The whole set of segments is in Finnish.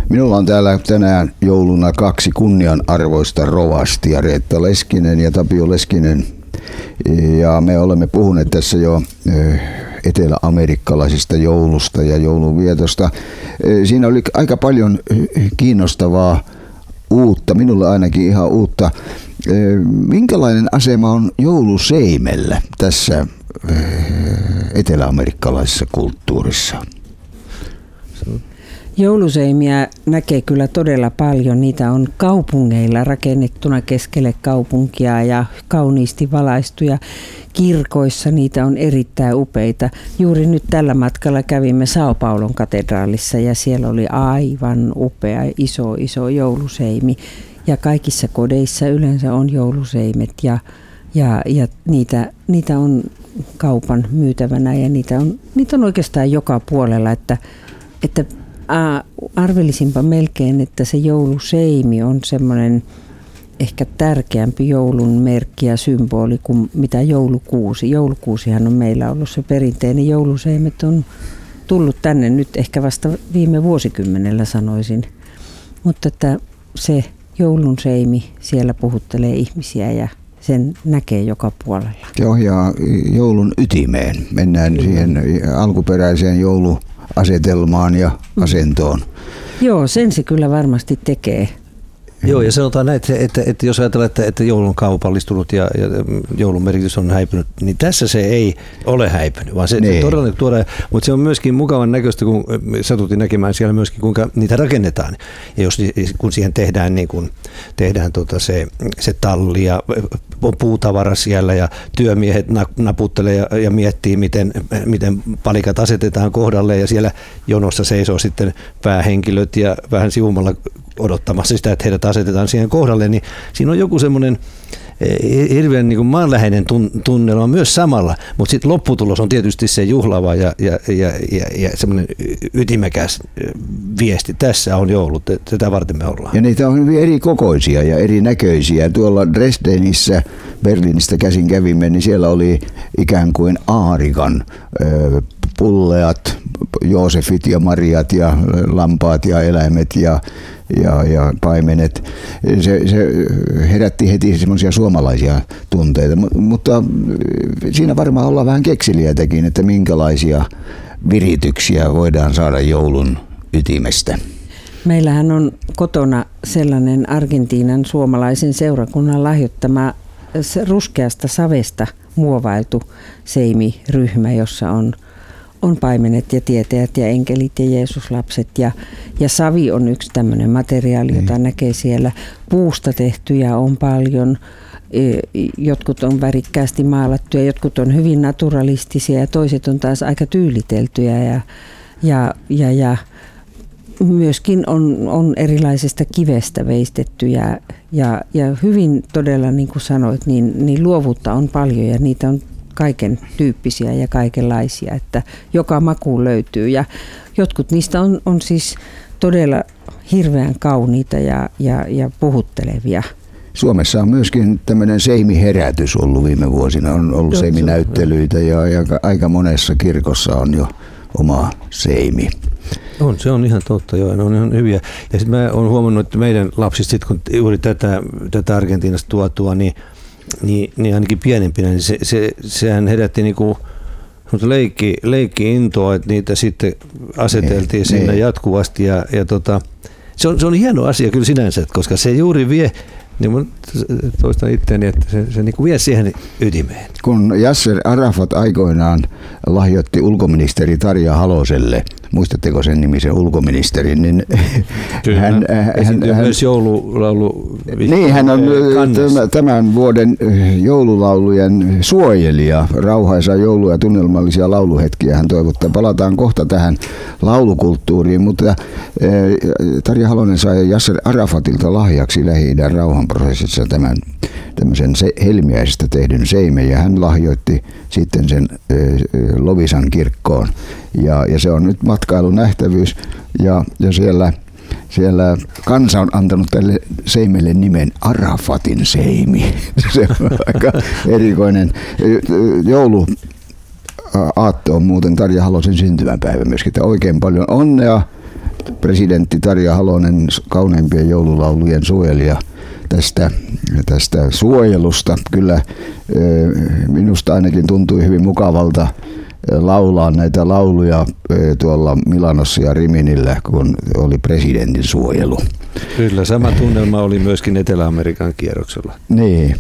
Minulla on täällä tänään jouluna 2 kunnianarvoista rovastia, Reetta Leskinen ja Tapio Leskinen. Ja me olemme puhuneet tässä jo eteläamerikkalaisista joulusta ja joulunvietosta. Siinä oli aika paljon kiinnostavaa uutta, minulle ainakin ihan uutta. Minkälainen asema on jouluseimellä tässä eteläamerikkalaisessa kulttuurissa? Jouluseimiä näkee kyllä todella paljon. Niitä on kaupungeilla rakennettuna keskelle kaupunkia ja kauniisti valaistuja. Kirkoissa niitä on erittäin upeita. Juuri nyt tällä matkalla kävimme São Paulon katedraalissa ja siellä oli aivan upea iso jouluseimi. Ja kaikissa kodeissa yleensä on jouluseimet ja niitä on kaupan myytävänä ja niitä on oikeastaan joka puolella, että arvelisinpa melkein, että se jouluseimi on semmoinen ehkä tärkeämpi joulun merkki ja symboli kuin mitä joulukuusi. Joulukuusihan on meillä ollut se perinteinen. Jouluseimet on tullut tänne nyt ehkä vasta viime vuosikymmenellä sanoisin, mutta että se joulun seimi siellä puhuttelee ihmisiä ja sen näkee joka puolella. Se ohjaa joulun ytimeen. Mennään siihen alkuperäiseen jouluasetelmaan ja asentoon. Joo, sen se kyllä varmasti tekee. Joo, ja sanotaan näin, että jos ajatellaan, että joulu on kaupallistunut ja joulun merkitys on häipynyt, niin tässä se ei ole häipynyt, vaan se todella tuodaan. Mutta se on myöskin mukavan näköistä, kun satuttiin näkemään siellä myöskin, kuinka niitä rakennetaan. Ja kun siihen tehdään, se talli ja on puutavara siellä ja työmiehet naputtelee ja miettii, miten palikat asetetaan kohdalle ja siellä jonossa seisoo sitten päähenkilöt ja vähän sivumalla odottamassa sitä, että heidät asetetaan siihen kohdalle, niin siinä on joku semmoinen hirveän niin kuin maanläheinen tunnelma myös samalla, mutta sitten lopputulos on tietysti se juhlava ja semmoinen ytimekäs viesti. Tässä on joulut, tätä varten me ollaan. Ja niitä on hyvin eri kokoisia ja eri näköisiä. Tuolla Dresdenissä, Berliinistä käsin kävimme, niin siellä oli ikään kuin aarikan pulleat, Joosefit ja Mariat ja lampaat ja eläimet ja paimenet. Se herätti heti semmoisia suomalaisia tunteita, mutta siinä varmaan ollaan vähän kekseliäitäkin, että minkälaisia virityksiä voidaan saada joulun ytimestä. Meillähän on kotona sellainen Argentiinan suomalaisen seurakunnan lahjoittama ruskeasta savesta muovailtu seimiryhmä, jossa on paimenet ja tietäjät ja enkelit ja Jeesuslapset ja savi on yksi tämmöinen materiaali, jota näkee siellä. Puusta tehtyjä on paljon, jotkut on värikkäästi maalattuja, jotkut on hyvin naturalistisia ja toiset on taas aika tyyliteltyjä ja myöskin on erilaisesta kivestä veistettyjä ja hyvin todella niin kuin sanoit, niin luovuutta on paljon ja niitä on kaiken tyyppisiä ja kaikenlaisia, että joka makuun löytyy ja jotkut niistä on siis todella hirveän kauniita ja puhuttelevia. Suomessa on myöskin tämmöinen seimiherätys ollut viime vuosina, on ollut seiminäyttelyitä ja aika monessa kirkossa on jo oma seimi. Se on ihan totta, joo, ne on ihan hyviä. Ja sitten mä oon huomannut, että meidän lapsista, sit, kun juuri tätä Argentiinasta tuotua, niin ainakin pienempinä, niin sehän herätti niinku leikki-intoa, että niitä sitten aseteltiin sinne jatkuvasti. Se on hieno asia kyllä sinänsä, koska se juuri vie, niin mä toistan itseäni, että se niinku vie siihen ytimeen. Kun Yasser Arafat aikoinaan lahjoitti ulkoministeri Tarja Haloselle, muistatteko sen nimisen ulkoministerin, niin hän myös joululaulu. Niin, hän on tämän vuoden joululaulujen suojelija, rauhaisaa joulua ja tunnelmallisia lauluhetkiä hän toivottaa. Palataan kohta tähän laulukulttuuriin, mutta Tarja Halonen sai Yasser Arafatilta lahjaksi Lähi-idän rauhanprosessissa tämmöisen helmiäisestä tehdyn seimen ja hän lahjoitti sitten sen Lovisan kirkkoon. Ja se on nyt matkailunähtävyys ja siellä kansa on antanut tälle seimelle nimen Arafatin seimi. Se on aika erikoinen. Jouluaatto on muuten Tarja Halosen syntymäpäivä myöskin. Oikein paljon onnea presidentti Tarja Halonen, kauneimpien joululaulujen suojelija, tästä suojelusta. Kyllä minusta ainakin tuntui hyvin mukavalta laulaa näitä lauluja tuolla Milanossa ja Riminillä, kun oli presidentin suojelu. Kyllä, sama tunnelma oli myöskin Etelä-Amerikan kierroksella. Niin.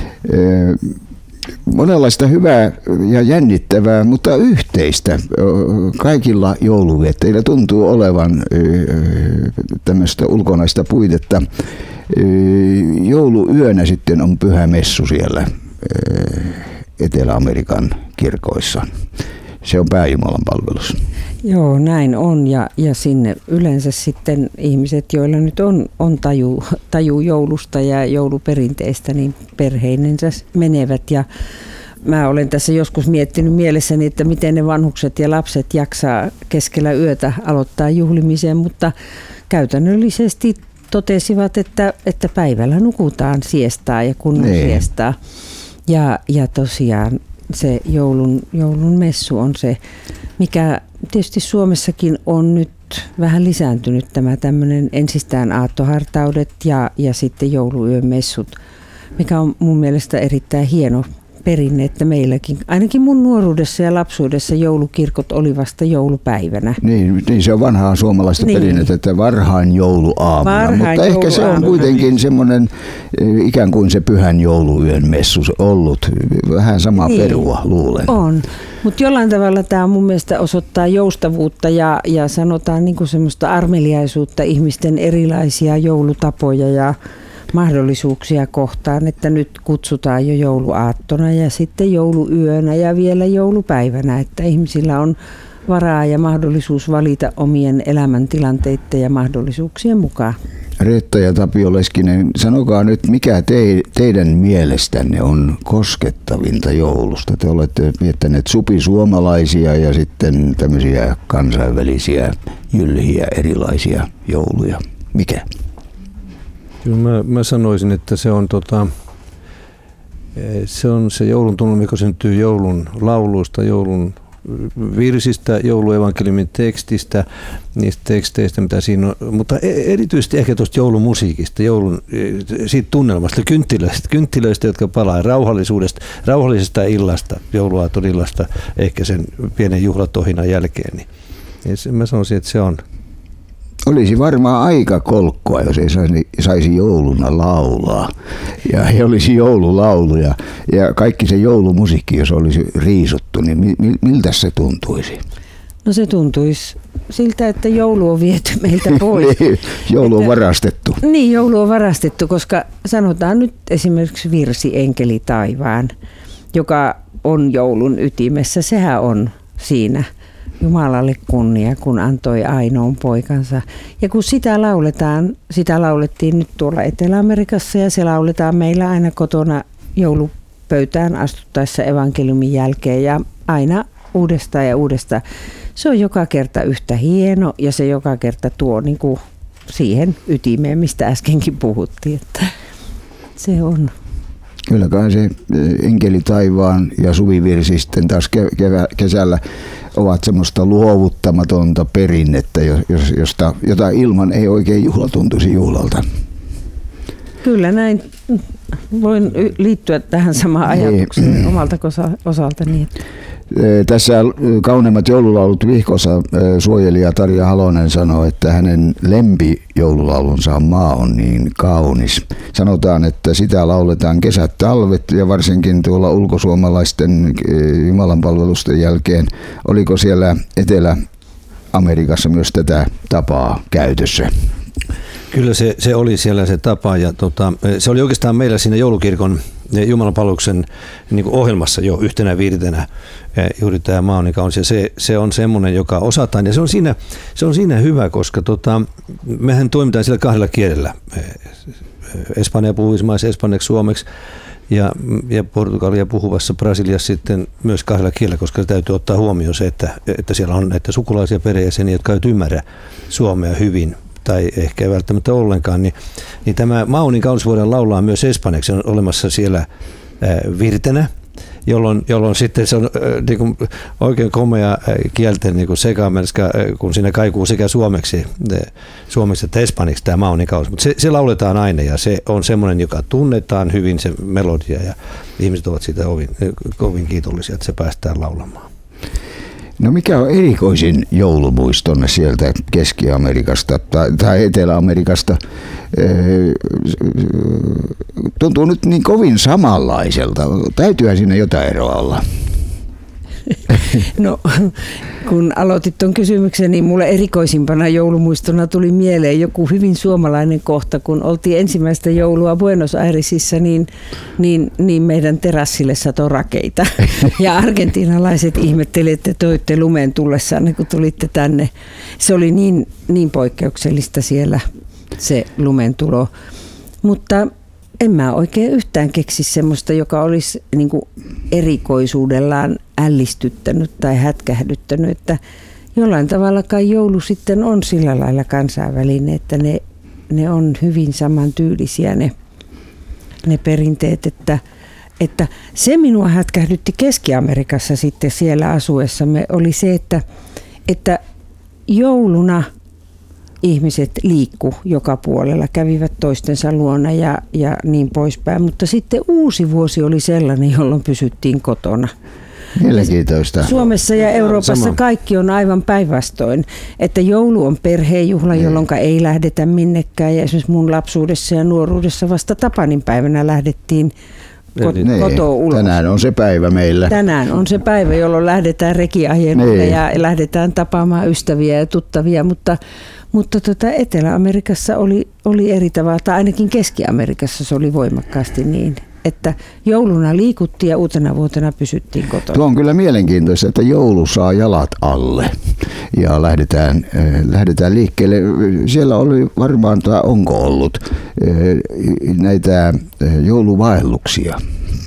Monenlaista hyvää ja jännittävää, mutta yhteistä kaikilla jouluviettäjillä tuntuu olevan tämmöistä ulkonaista puitetta. Jouluyönä sitten on pyhä messu siellä Etelä-Amerikan kirkoissa. Se on pääjumalan palvelus. Joo, näin on ja sinne yleensä sitten ihmiset, joilla nyt on taju joulusta ja jouluperinteistä, niin perheinensä menevät. Ja mä olen tässä joskus miettinyt mielessäni, että miten ne vanhukset ja lapset jaksaa keskellä yötä aloittaa juhlimiseen, mutta käytännöllisesti totesivat, että päivällä nukutaan siestaa ja kunnon siestaa. Ja tosiaan se joulun messu on se, mikä tietysti Suomessakin on nyt vähän lisääntynyt, tämä tämmöinen ensistään aattohartaudet ja sitten jouluyön messut, mikä on mun mielestä erittäin hieno perinne, että meilläkin, ainakin mun nuoruudessa ja lapsuudessa joulukirkot oli vasta joulupäivänä. Niin se on vanhaa suomalaista perinnettä, että varhain jouluaamuna, mutta ehkä se on kuitenkin semmoinen ikään kuin se pyhän jouluyön messu ollut. Vähän sama perua, luulen. On, mutta jollain tavalla tämä mun mielestä osoittaa joustavuutta ja sanotaan niin kuin semmoista armeliaisuutta ihmisten erilaisia joulutapoja ja mahdollisuuksia kohtaan, että nyt kutsutaan jo jouluaattona ja sitten jouluyönä ja vielä joulupäivänä, että ihmisillä on varaa ja mahdollisuus valita omien elämäntilanteiden ja mahdollisuuksien mukaan. Reetta ja Tapio Leskinen, sanokaa nyt, mikä teidän mielestänne on koskettavinta joulusta? Te olette viettäneet supisuomalaisia ja sitten tämmöisiä kansainvälisiä jylhiä erilaisia jouluja. Mikä? Kyllä mä sanoisin, että se on se joulun tunnelma, joka syntyy joulun lauluista, joulun virsistä, jouluevankeliumin tekstistä, niistä teksteistä, mitä siinä on, mutta erityisesti ehkä tuosta joulumusiikista, siitä tunnelmasta, kynttilöistä, jotka palaa rauhallisesta illasta, jouluaaton illasta, ehkä sen pienen juhlatohinan jälkeen. Niin mä sanoisin, että se on. Olisi varmaan aika kolkkoa, jos ei saisi jouluna laulaa ja ei olisi joululauluja ja kaikki se joulumusiikki, jos olisi riisuttu, niin miltä se tuntuisi? No se tuntuisi siltä, että joulu on viety meiltä pois. Niin, joulu on varastettu. Niin, joulu on varastettu, koska sanotaan nyt esimerkiksi virsi Enkeli taivaan, joka on joulun ytimessä. Sehän on siinä. Jumalalle kunnia, kun antoi ainoan poikansa. Ja kun sitä laulettiin nyt tuolla Etelä-Amerikassa ja se lauletaan meillä aina kotona joulupöytään astuttaessa evankeliumin jälkeen ja aina uudestaan ja uudestaan. Se on joka kerta yhtä hieno ja se joka kerta tuo niin kuin siihen ytimeen, mistä äskenkin puhuttiin. Että se on. Kyllä kai se Enkeli taivaan ja suvivirsi sitten taas kesällä ovat semmoista luovuttamatonta perinnettä, jota ilman ei oikein juhla tuntuisi juhlalta. Kyllä näin. Voin liittyä tähän samaan ajatukseen omalta osaltani. Tässä Kauneimmat joululaulut vihkossa suojelija Tarja Halonen sanoi, että hänen lempijoululaulunsa Maa on niin kaunis. Sanotaan, että sitä lauletaan kesät, talvet ja varsinkin tuolla ulkosuomalaisten jumalanpalvelusten jälkeen. Oliko siellä Etelä-Amerikassa myös tätä tapaa käytössä? Kyllä se oli siellä se tapa ja se oli oikeastaan meillä siinä joulukirkon jumalanpalveluksen niin kuin ohjelmassa jo yhtenä virtenä juuri tämä Maa on niin kaunis ja se on semmoinen, joka osataan ja se on siinä hyvä, koska mehän toimitaan siellä kahdella kielellä, espanja puhuvissa maissa, espanjaksi, suomeksi ja portugalia puhuvassa Brasiliassa sitten myös kahdella kielellä, koska täytyy ottaa huomioon se, että siellä on näitä sukulaisia perheenjäseniä, jotka eivät ymmärrä suomea hyvin tai ehkä ei välttämättä ollenkaan, niin tämä Maa on niin kaunis voidaan laulaa myös espanjaksi, on olemassa siellä virtenä jolloin sitten se on niin kuin oikein komea kielten niin kuin sekamelska, kun siinä kaikuu sekä suomeksi että espanjaksi tämä Maunin kausi. Mutta se lauletaan aina ja se on semmoinen, joka tunnetaan hyvin se melodia ja ihmiset ovat siitä kovin kiitollisia, että se päästään laulamaan. No mikä on erikoisin joulumuistonne sieltä Keski-Amerikasta tai Etelä-Amerikasta? Tuntuu nyt niin kovin samanlaiselta. Täytyyhän siinä jotain eroa olla. No, kun aloitit tuon kysymyksen, niin mulle erikoisimpana joulumuistona tuli mieleen joku hyvin suomalainen kohta, kun oltiin ensimmäistä joulua Buenos Airesissa, niin meidän terassille satoi rakeita. Ja argentiinalaiset ihmettelivät, että toitte lumen tullessanne, kun tulitte tänne. Se oli niin poikkeuksellista siellä se lumen tulo. Mutta en mä oikein yhtään keksi semmoista, joka olisi niin kuin erikoisuudellaan ällistyttänyt tai hätkähdyttänyt, että jollain tavalla kai joulu sitten on sillä lailla kansainvälinen, että ne on hyvin samantyylisiä ne perinteet, että se minua hätkähdytti Keski-Amerikassa sitten siellä asuessamme oli se, että jouluna ihmiset liikku joka puolella, kävivät toistensa luona ja niin poispäin, mutta sitten uusi vuosi oli sellainen, jolloin pysyttiin kotona. Mielenkiintoista. Suomessa ja Euroopassa kaikki on aivan päinvastoin, että joulu on perheenjuhla, jolloin ei lähdetä minnekään ja esimerkiksi mun lapsuudessa ja nuoruudessa vasta tapaninpäivänä lähdettiin kotoa ulos. Tänään on se päivä meillä. Tänään on se päivä, jolloin lähdetään rekiajelulle ja lähdetään tapaamaan ystäviä ja tuttavia, mutta Etelä-Amerikassa oli eri tavalla, tai ainakin Keski-Amerikassa se oli voimakkaasti niin, että jouluna liikuttiin ja uutena vuotena pysyttiin kotona. Tuo on kyllä mielenkiintoista, että joulu saa jalat alle ja lähdetään liikkeelle. Siellä oli varmaan, tai onko ollut, näitä jouluvaelluksia.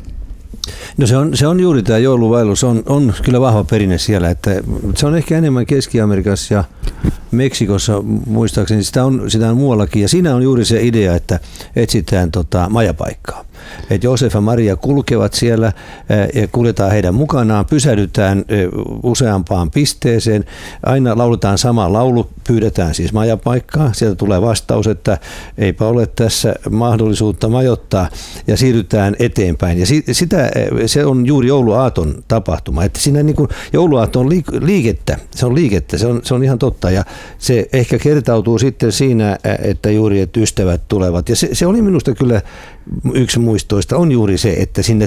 No se on juuri tämä jouluvaellus, on kyllä vahva perinne siellä, että se on ehkä enemmän Keski-Amerikassa ja Meksikossa muistaakseni, sitä on muuallakin ja siinä on juuri se idea, että etsitään majapaikkaa. Että Joosef ja Maria kulkevat siellä ja kuljetaan heidän mukanaan, pysähdytään useampaan pisteeseen, aina lauletaan sama laulu, pyydetään siis majapaikkaa, sieltä tulee vastaus, että eipä ole tässä mahdollisuutta majoittaa ja siirrytään eteenpäin. Ja se on juuri jouluaaton tapahtuma, että siinä niin kuin jouluaatto on liikettä, se on ihan totta ja se ehkä kertautuu sitten siinä, että juuri että ystävät tulevat ja se oli minusta kyllä yksi muistoista on juuri se, että sinne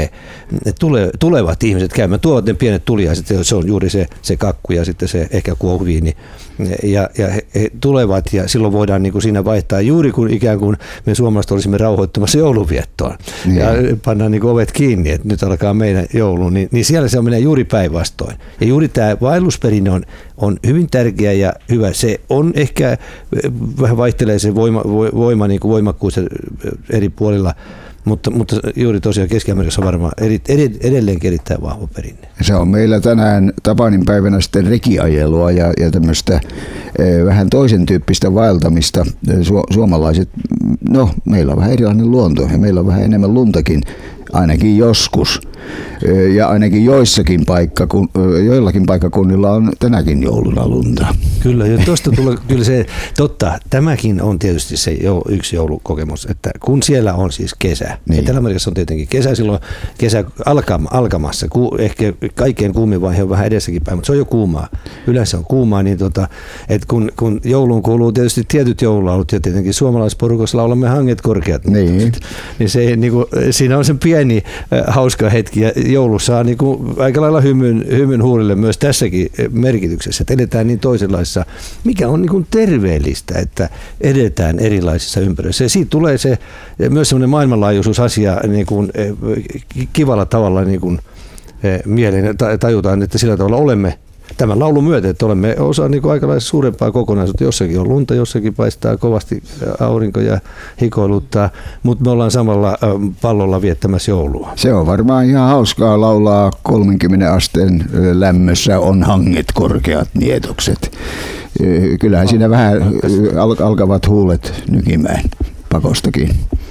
tulevat ihmiset käymään, tuovat ne pienet tuliaiset, se on juuri se kakku ja sitten se ehkä kuohuviini ja he tulevat ja silloin voidaan niin kuin siinä vaihtaa juuri kun ikään kuin me suomalaiset olisimme rauhoittamassa jouluviettoon ja pannaan niin kuin ovet kiinni, että nyt alkaa meidän joulu, niin siellä se menee juuri päinvastoin ja juuri tämä vaellusperinne on hyvin tärkeä ja hyvä. Se on ehkä vähän vaihtelee se voima niin kuin voimakkuus eri puolilla, mutta juuri tosiaan Keski-Amerikassa on varmaan edelleenkin erittäin vahva perinne. Se on meillä tänään tapaninpäivänä sitten rekiajelua ja tämmöistä vähän toisen tyyppistä vaeltamista. Suomalaiset, no meillä on vähän erilainen luonto ja meillä on vähän enemmän luntakin, ainakin joskus. Ja ainakin joillakin paikkakunnilla on tänäkin jouluna lunta. Kyllä, ja tuosta tulee kyllä se totta. Tämäkin on tietysti se yksi joulukokemus, että kun siellä on siis kesä. Niin. Etelä-Amerikassa on tietenkin kesä alkamassa. Ehkä kaikkein kuumin vaihe on vähän edessäkin päin, mutta se on jo kuumaa. Yleensä on kuumaa, niin että kun jouluun kuuluu tietysti tietyt joululaulut ja tietenkin suomalaisporukossa laulamme Hanget korkeat. Niin se, niin kuin, siinä on se pieni hauska hetki ja joulu saa niin kuin aika lailla hymyn huulille myös tässäkin merkityksessä, että edetään niin toisenlaisessa, mikä on niin kuin terveellistä, että edetään erilaisissa ympäristöissä. Ja siitä tulee se myös semmoinen maailmanlaajuisuusasia niin kuin kivalla tavalla niin kuin mieleen tajutaan, että sillä tavalla olemme tämän laulun myötä, että olemme osa niin aika lailla suurempaa kokonaisuutta. Jossakin on lunta, jossakin paistaa kovasti aurinko ja hikoiluttaa, mutta me ollaan samalla pallolla viettämässä joulua. Se on varmaan ihan hauskaa laulaa 30 asteen lämmössä on hanget korkeat nietokset. Kyllähän siinä vähän alkavat huulet nykimään pakostakin.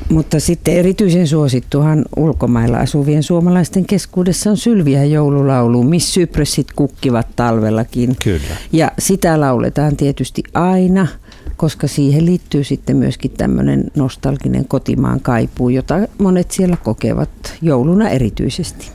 Mutta sitten erityisen suosittuhan ulkomailla asuvien suomalaisten keskuudessa on Sylviän joululaulu, missä sypressit kukkivat talvellakin. Kyllä. Ja sitä lauletaan tietysti aina, koska siihen liittyy sitten myöskin tämmöinen nostalginen kotimaan kaipuu, jota monet siellä kokevat jouluna erityisesti.